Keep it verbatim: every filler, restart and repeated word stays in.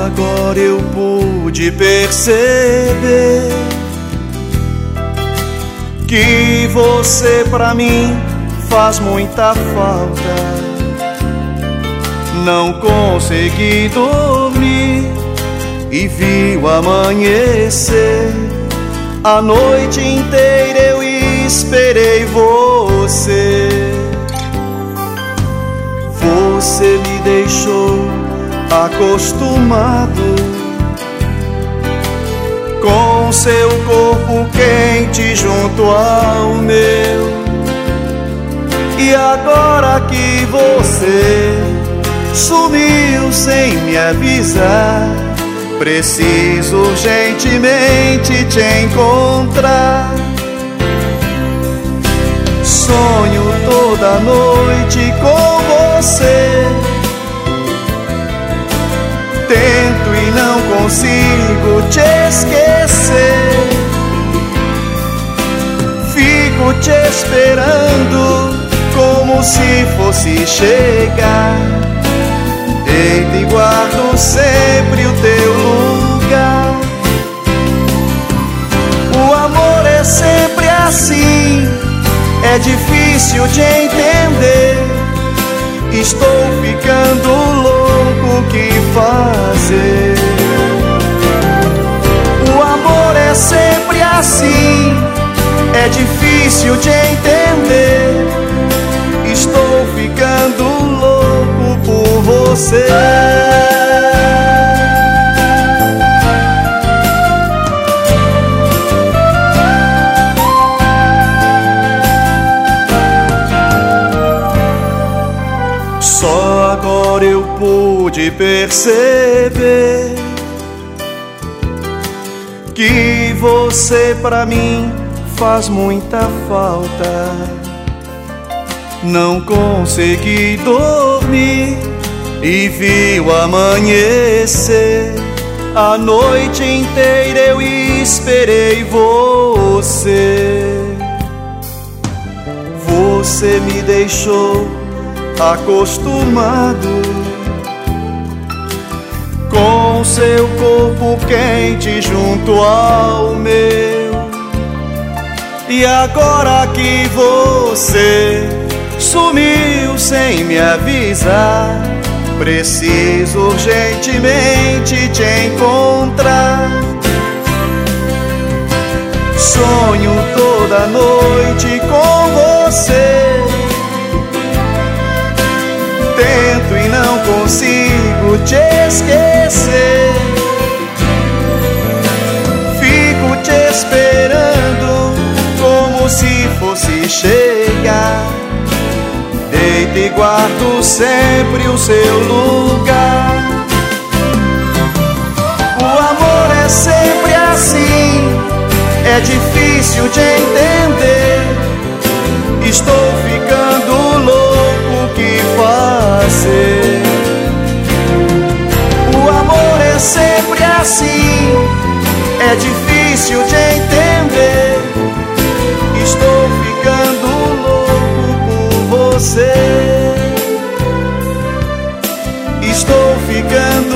agora eu pude perceber que você pra mim faz muita falta. Não consegui dormir e vi o amanhecer. A noite inteira eu esperei você. Você me deixou acostumado com seu corpo quente junto ao meu. E agora que você sumiu sem me avisar, preciso urgentemente te encontrar. Sonho toda noite com você, tento e não consigo te esquecer. Fico te esperando como se fosse chegar. Deito e guardo sempre o teu lugar. O amor é sempre assim, é difícil de entender. Estou ficando louco, o que fazer? O amor é sempre assim, é difícil de entender. Estou ficando louco por você. Só agora eu pude perceber que você pra mim faz muita falta. Não consegui dormir e vi o amanhecer. A noite inteira eu esperei você. Você me deixou acostumado com seu corpo quente junto ao meu. E agora que você sumiu sem me avisar, preciso urgentemente te encontrar. Sonho toda noite com você, tento e não consigo te esquecer. Fico te esperando como se fosse chegar. Deito e guardo sempre o seu lugar. O amor é sempre assim, é difícil de entender. Estou ficando louco, o que fazer? O amor é sempre assim, é difícil de entender. Estou ficando louco por você. Estou ficando